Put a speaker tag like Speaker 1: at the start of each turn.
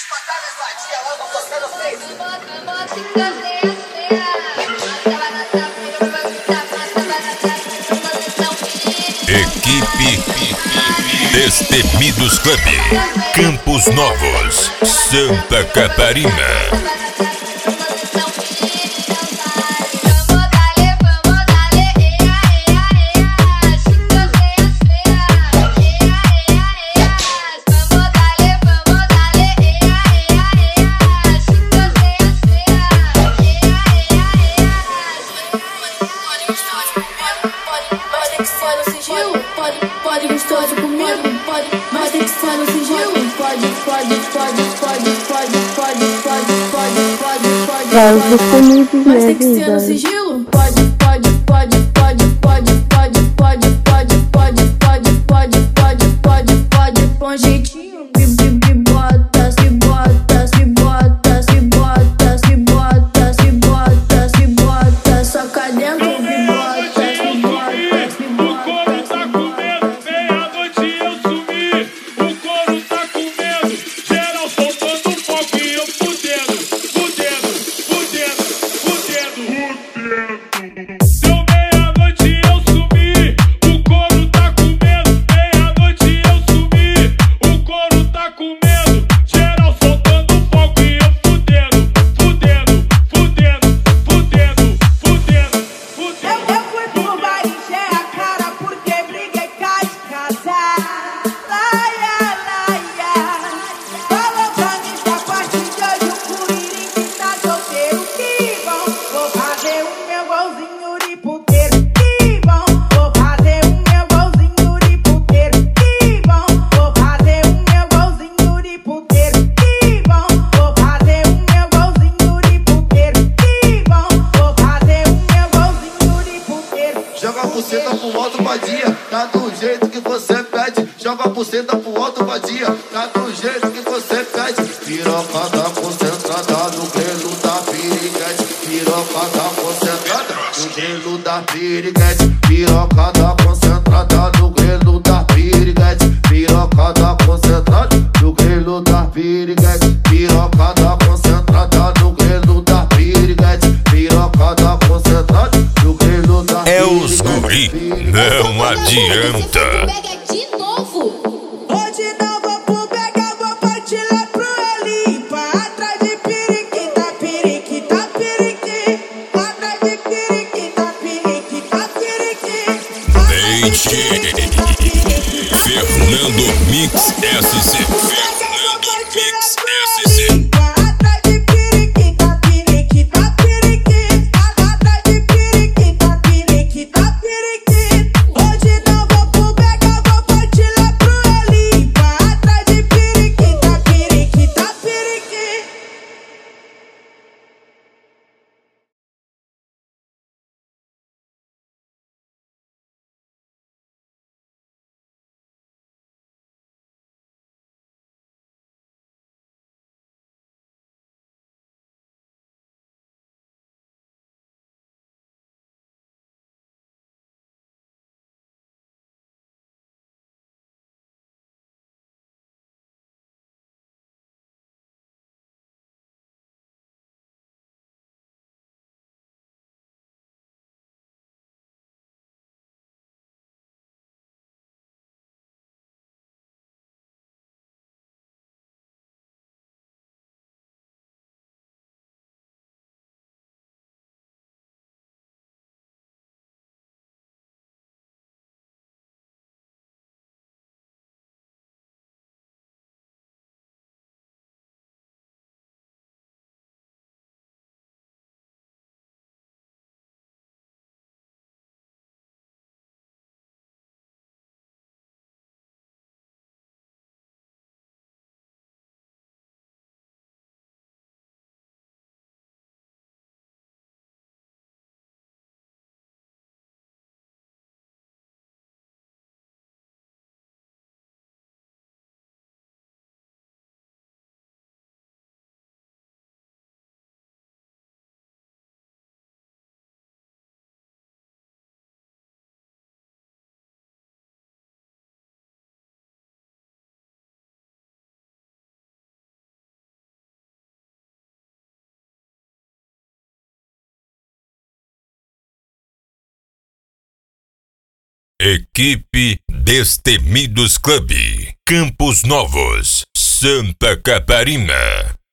Speaker 1: Equipe Destemidos Club, Campos Novos, Santa Catarina.
Speaker 2: Pode gostoso comigo, pode, mas tem que ser no sigilo. Pode. Mas tem que ser no sigilo. Pode. Com jeitinho, se bota. Soca dentro,
Speaker 3: tá do jeito que você pede. Joga a buceta pro alto, vadia, tá do jeito que você pede. Piroca tá concentrada no grelo da piriguete. Piroca tá concentrada no grelo da piriguete. Piroca tá concentrada no grelo da piriguete. Piroca tá concentrada no grelo da piriguete. Piroca tá concentrada no grelo da piriguete. Piroca tá concentrada no grelo da piriguete.
Speaker 1: É os guri, não adianta.
Speaker 2: Pega de novo. Hoje não vou pro pega, vou partir lá pro Elipa. Atrás de periquita, periquita, periqui. Atrás de periquita, periquita, periqui.
Speaker 1: Deixe Fernando Mix SC. Fernando Mix SC.
Speaker 2: Hoje não vou pro pega,
Speaker 1: Equipe Destemidos Club, Campos Novos, Santa Catarina.